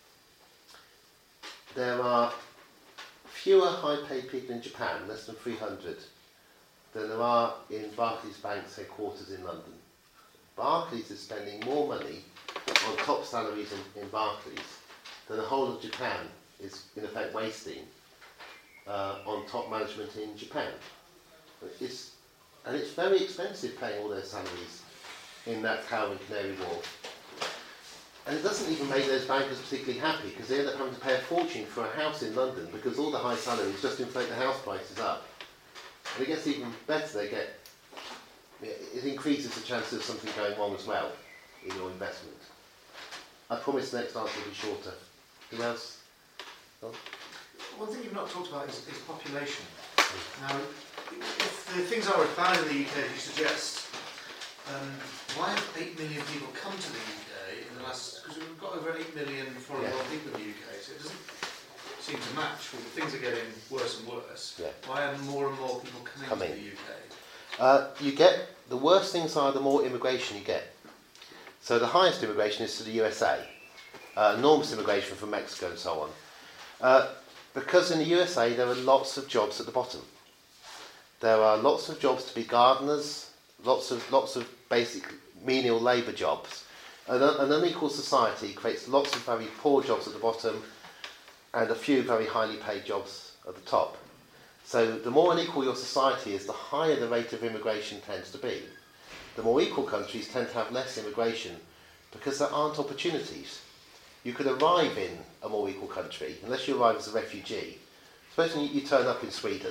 Speaker 2: there are fewer high-paid people in Japan, less than three hundred, than there are in Barclays Bank's headquarters in London. Barclays is spending more money on top salaries in, in Barclays than the whole of Japan is in effect wasting uh, on top management in Japan. It's, and it's very expensive paying all those salaries in that tower in Canary Wharf. And it doesn't even make those bankers particularly happy, because they end up having to pay a fortune for a house in London because all the high salaries just inflate the house prices up. And it gets even better, they get, it increases the chances of something going wrong as well in your investment. I promise the next answer will be shorter. Who else? Oh.
Speaker 8: One thing you've not talked about is, is population. Now, if the things are as bad in the U K as you suggest, um, why have eight million people come to the U K in the last, because we've got over eight million foreign
Speaker 2: Yeah.
Speaker 8: born people in the U K, so it doesn't seem to match. Well, things are getting worse and worse.
Speaker 2: Yeah.
Speaker 8: Why are more and more people coming
Speaker 2: Coming.
Speaker 8: to the U K?
Speaker 2: Uh, you get, the worse things are, the more immigration you get. So the highest immigration is to the U S A, uh, enormous immigration from Mexico and so on. Uh, because in the U S A there are lots of jobs at the bottom. There are lots of jobs to be gardeners, lots of lots of basic menial labour jobs. An, an unequal society creates lots of very poor jobs at the bottom and a few very highly paid jobs at the top. So the more unequal your society is, the higher the rate of immigration tends to be. The more equal countries tend to have less immigration because there aren't opportunities. You could arrive in a more equal country, unless you arrive as a refugee. Supposing you, you turn up in Sweden.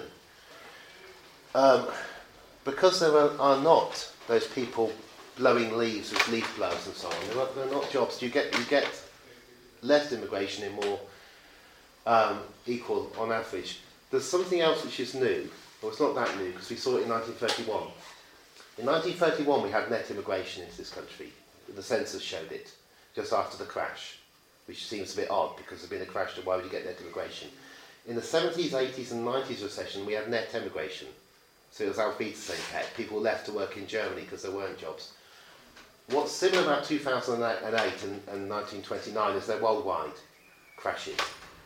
Speaker 2: Um, because there are, are not those people blowing leaves with leaf blowers and so on, there are, there are not jobs. You get, you get less immigration in more um, equal on average. There's something else which is new, or it's not that new, because we saw it in nineteen thirty-one. In nineteen thirty-one we had net immigration into this country. The census showed it, just after the crash, which seems a bit odd, because there's been a crash, so why would you get net immigration? In the seventies, eighties and nineties recession, we had net emigration. So it was Alf Petersen effect. People left to work in Germany because there weren't jobs. What's similar about two thousand eight and, and nineteen twenty-nine is they're worldwide crashes.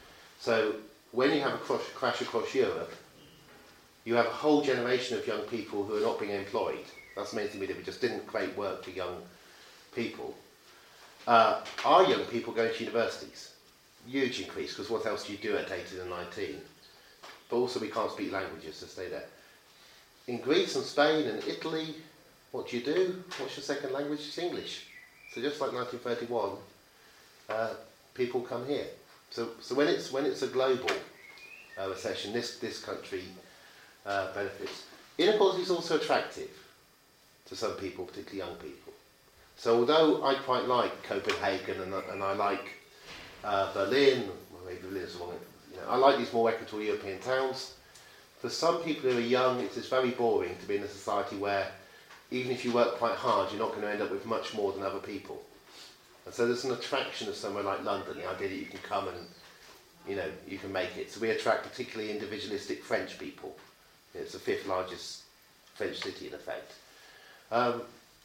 Speaker 2: So when you have a crash, crash across Europe, you have a whole generation of young people who are not being employed. That's amazing to me that we just didn't create work for young people. Uh, our young people going to universities, huge increase, because what else do you do at eighteen and nineteen? But also we can't speak languages, so stay there. In Greece and Spain and Italy, what do you do? What's your second language? It's English. So just like nineteen thirty-one, uh, people come here. So, so when it's when it's a global uh, recession, this this country uh, benefits. Inequality is also attractive to some people, particularly young people. So although I quite like Copenhagen and, and I like uh, Berlin, well, maybe Berlin is the one, you know, I like these more equitable European towns. For some people who are young, it's just very boring to be in a society where even if you work quite hard, you're not going to end up with much more than other people. And so there's an attraction of somewhere like London, the idea that you can come and, you know, you can make it. So we attract particularly individualistic French people. It's the fifth largest French city in effect. Um,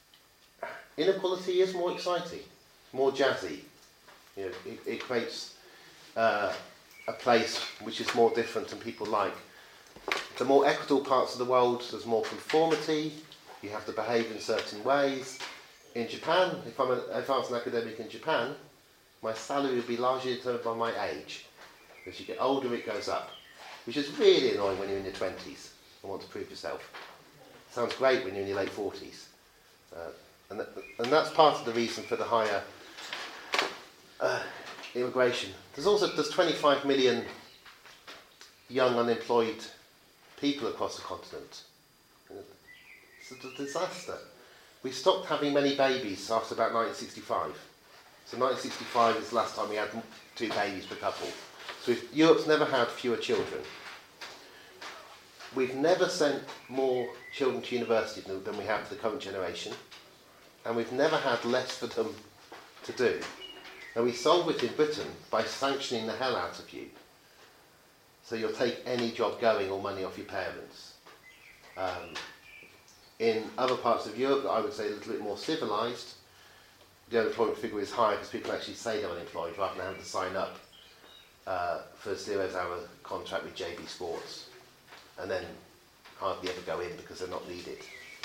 Speaker 2: inequality is more exciting, more jazzy. You know, it, it creates uh, a place which is more different and people like. The more equitable parts of the world, there's more conformity. You have to behave in certain ways. in Japan, if, I'm a, if I was an academic in Japan, my salary would be largely determined by my age. As you get older, it goes up, which is really annoying when you're in your twenties and want to prove yourself. Sounds great when you're in your late forties. Uh, and, th and that's part of the reason for the higher uh, immigration. There's also there's twenty-five million young unemployed people across the continent. It's a disaster. We stopped having many babies after about nineteen sixty-five. So nineteen sixty-five is the last time we had two babies per couple. So if Europe's never had fewer children. We've never sent more children to university than, than we have to the current generation. And we've never had less for them to do. And we solve it in Britain by sanctioning the hell out of you. So you'll take any job going or money off your parents. Um, in other parts of Europe, I would say a little bit more civilised, the unemployment figure is higher because people actually say they're unemployed rather than having to sign up uh, for a zero-hour contract with J B Sports and then hardly ever go in because they're not needed.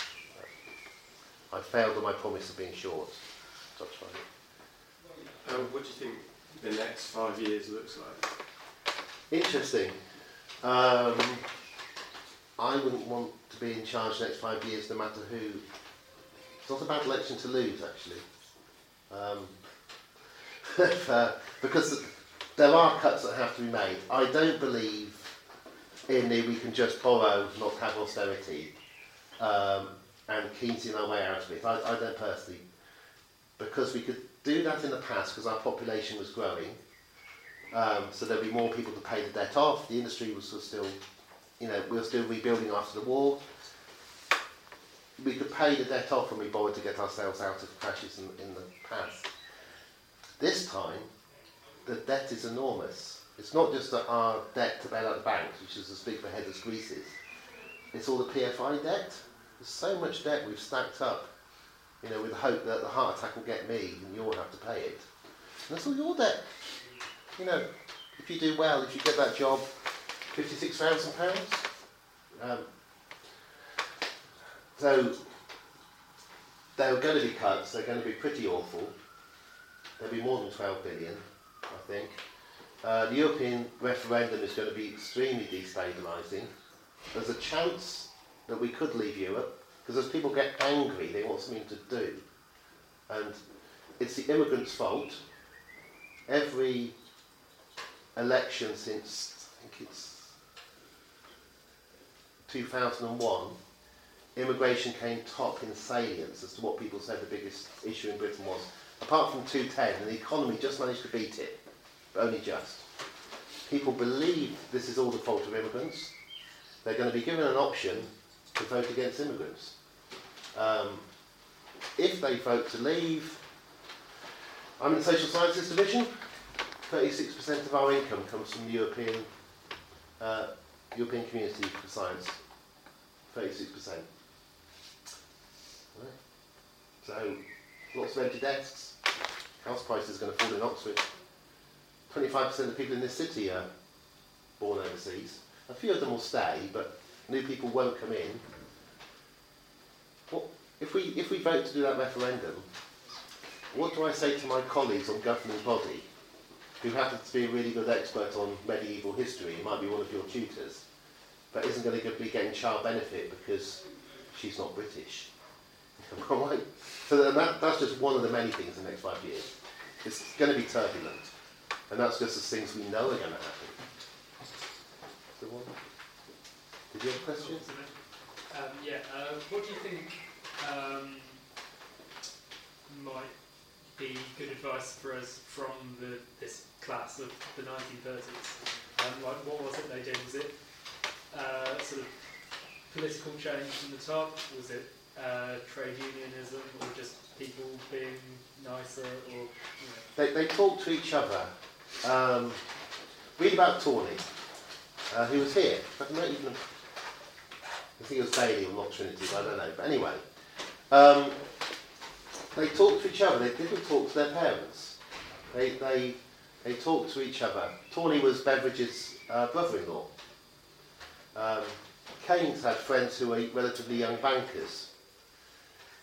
Speaker 2: I failed on my promise of being short. That's fine.
Speaker 3: Um, what do you think the next five years looks like?
Speaker 2: Interesting. Um, I wouldn't want to be in charge the next five years no matter who. It's not a bad election to lose, actually. Um, uh, because there are cuts that have to be made. I don't believe in the we can just borrow, not have austerity, um, and keensing our way out of it. I, I don't personally. Because we could do that in the past because our population was growing. Um, so there'd be more people to pay the debt off. The industry was still, you know, we were still rebuilding after the war. We could pay the debt off when we borrowed to get ourselves out of crashes in, in the past. This time, the debt is enormous. It's not just that our debt to bail out the banks, which is as big a head as Greece's. It's all the P F I debt. There's so much debt we've stacked up, you know, with the hope that the heart attack will get me and you'll have to pay it. And that's all your debt. You know, if you do well, if you get that job, fifty-six thousand pounds. Um, so, there are going to be cuts, they're going to be pretty awful. There'll be more than twelve billion, I think. Uh, the European referendum is going to be extremely destabilising. There's a chance that we could leave Europe, because as people get angry, they want something to do. And it's the immigrants' fault. Every election since, I think it's two thousand one, immigration came top in salience as to what people said the biggest issue in Britain was. Apart from two ten, and the economy just managed to beat it, but only just. People believe this is all the fault of immigrants. They're going to be given an option to vote against immigrants. Um, if they vote to leave, I'm in the social sciences division. thirty-six percent of our income comes from the European, uh, European community for science. thirty-six percent. Right. So, lots of empty desks. House prices are going to fall in Oxford. twenty-five percent of people in this city are born overseas. A few of them will stay, but new people won't come in. What, if we if we vote to do that referendum, what do I say to my colleagues on governing body who happens to be a really good expert on medieval history, it might be one of your tutors, but isn't going to be getting child benefit because she's not British? Right? So that, that's just one of the many things in the next five years. It's going to be turbulent, and that's just the things we know are going to happen. So what? Did you have a question?
Speaker 9: Um, yeah, uh, what do you think um, might be good advice for us from the, this class of the nineteen thirties? Um, like, what was it they did? Was it uh, sort of political change from the top? Was it uh, trade unionism, or just people being nicer? Or you know?
Speaker 2: They, they talk to each other. Um, read about Tawney, uh, who was here. I don't know, even, I think it was Bailey or not Trinity, but I don't know. But anyway, um, they talked to each other. They didn't talk to their parents. They they they talked to each other. Tawney was Beveridge's uh, brother-in-law. Um, Keynes had friends who were relatively young bankers.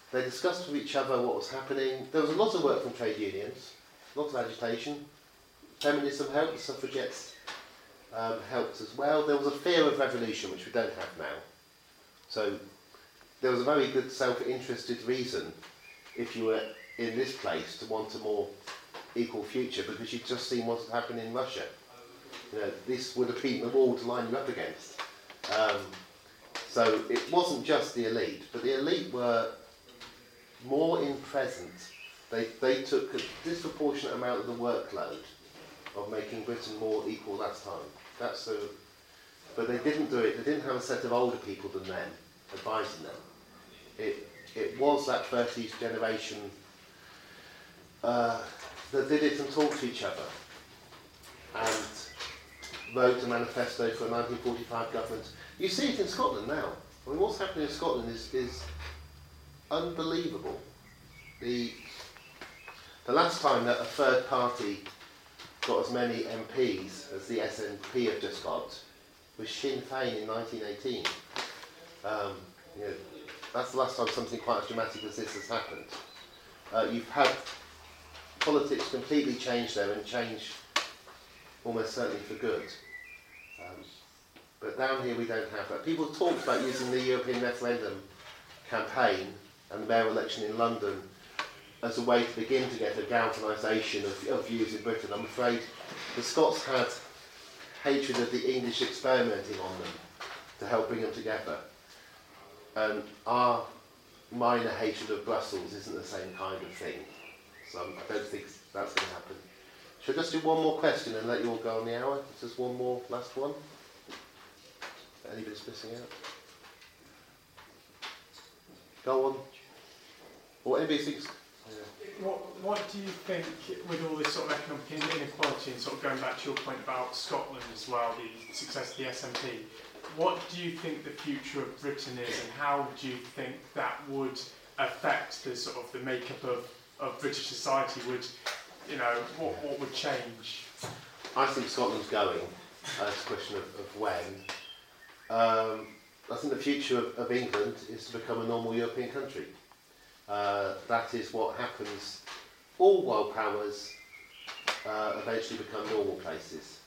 Speaker 2: they discussed with each other what was happening. There was a lot of work from trade unions, lots of agitation. Feminism helped, the suffragettes um, helped as well. There was a fear of revolution, which we don't have now. So there was a very good self-interested reason, if you were in this place, to want a more equal future, because you'd just seen what had happened in Russia. You know, this would have been the wall to line you up against. Um, so it wasn't just the elite, but the elite were more in present. They, they took a disproportionate amount of the workload of making Britain more equal last time. That's a, but they didn't do it, they didn't have a set of older people than them advising them. It, it was that thirties generation uh, that did it and talked to each other and wrote a manifesto for a nineteen forty-five government. You see it in Scotland now. I mean, what's happening in Scotland is, is unbelievable. The, the last time that a third party got as many M Ps as the S N P have just got was Sinn Féin in nineteen eighteen. Um, you know, that's the last time something quite as dramatic as this has happened. Uh, you've had politics completely change there and change almost certainly for good. Um, but down here we don't have that. People talked about using the European referendum campaign and the mayoral election in London as a way to begin to get a galvanisation of, of views in Britain. I'm afraid the Scots had hatred of the English experimenting on them to help bring them together. And our minor hatred of Brussels isn't the same kind of thing. So I don't think that's going to happen. Should I just do one more question and let you all go on the hour? Just one more, last one. Anybody's missing out? Go on. Or anybody thinks... Yeah.
Speaker 10: What, what do you think, with all this sort of economic inequality and sort of going back to your point about Scotland as well, the success of the S N P, what do you think the future of Britain is, and how do you think that would affect the sort of the makeup of, of British society? Would, you know, what, what would change?
Speaker 2: I think Scotland's going. Uh, it's a question of, of when. Um, I think the future of, of England is to become a normal European country. Uh, that is what happens. All world powers uh, eventually become normal places.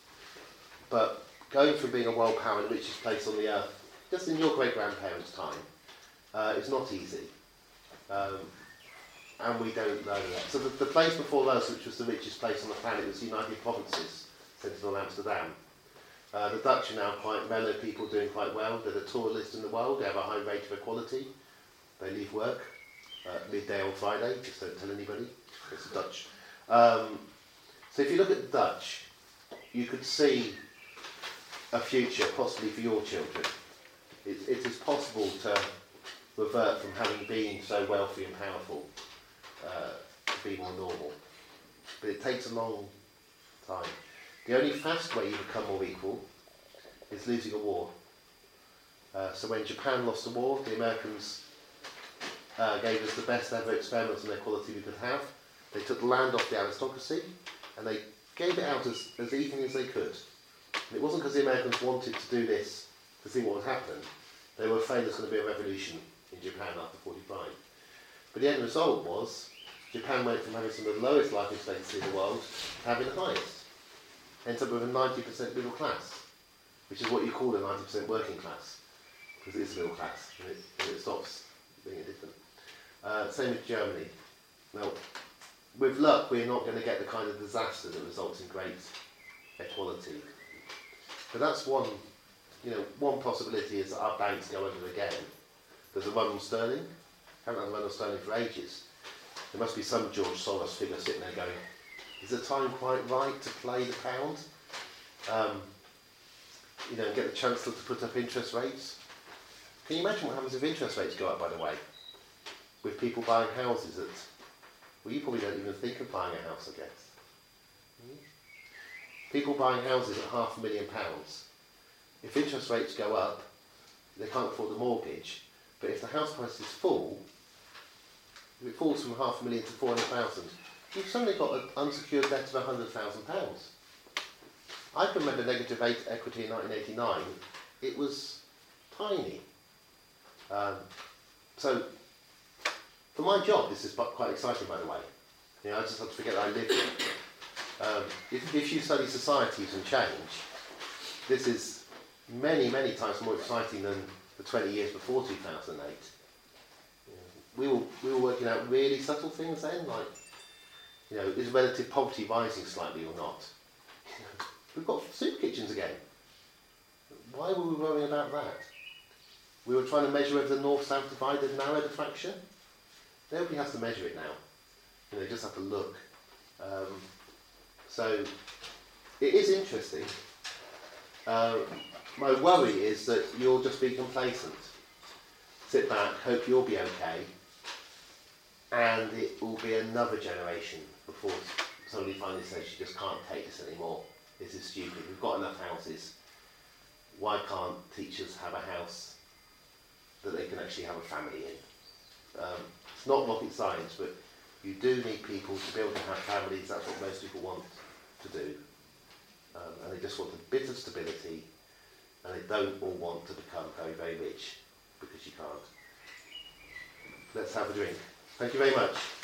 Speaker 2: But going from being a world power, the richest place on the earth, just in your great-grandparents' time, uh, is not easy. Um, and we don't know that. So the, the place before us, which was the richest place on the planet, was the United Provinces, centred on Amsterdam. Uh, the Dutch are now quite mellow people doing quite well. They're the tallest list in the world. They have a high rate of equality. They leave work uh, midday on Friday. Just don't tell anybody. It's the Dutch. Um, so if you look at the Dutch, you could see a future possibly for your children. It, it is possible to revert from having been so wealthy and powerful uh, to be more normal. But it takes a long time. The only fast way you become more equal is losing a war. Uh, so when Japan lost the war, the Americans uh, gave us the best ever experiment on equality we could have. They took the land off the aristocracy and they gave it out as, as evenly as they could. And it wasn't because the Americans wanted to do this to see what would happen. They were afraid there was going to be a revolution in Japan after forty-five. But the end result was Japan went from having some of the lowest life expectancy in the world to having the highest. Ends up with a ninety percent middle class, which is what you call a ninety percent working class, because it is a middle class, and it, and it stops being a different. Uh, same with Germany. Now, with luck, we're not going to get the kind of disaster that results in great equality. But that's one, you know, one possibility is that our banks go under again. There's a run on sterling. Haven't had a run on sterling for ages. There must be some George Soros figure sitting there going, is the time quite right to play the pound? Um, you know, and get the Chancellor to put up interest rates? Can you imagine what happens if interest rates go up, by the way? With people buying houses at, well, you probably don't even think of buying a house, I guess. Hmm? People buying houses at half a million pounds. If interest rates go up, they can't afford the mortgage, but if the house prices fall, if it falls from half a million to four hundred thousand, you've suddenly got an unsecured debt of one hundred thousand pounds. I can remember negative eight equity in nineteen eighty-nine. It was tiny. Um, so, for my job, this is quite exciting, by the way. You know, I just have to forget that I live here. Um, if, if you study societies and change, this is many, many times more exciting than the twenty years before two thousand eight. You know, we were, we were working out really subtle things then, like, you know, is relative poverty rising slightly or not? We've got soup kitchens again. Why were we worrying about that? We were trying to measure whether the north-south divide had narrowed a fraction. Nobody has to measure it now. You know, they just have to look. Um, so, it is interesting. Uh, my worry is that you'll just be complacent. Sit back, hope you'll be okay, and it will be another generation before somebody finally says you just can't take this anymore. This is stupid. We've got enough houses. Why can't teachers have a house that they can actually have a family in? Um, it's not rocket science, but you do need people to be able to have families. That's what most people want to do. Um, and they just want a bit of stability, and they don't all want to become very, very rich, because you can't. Let's have a drink. Thank you very much.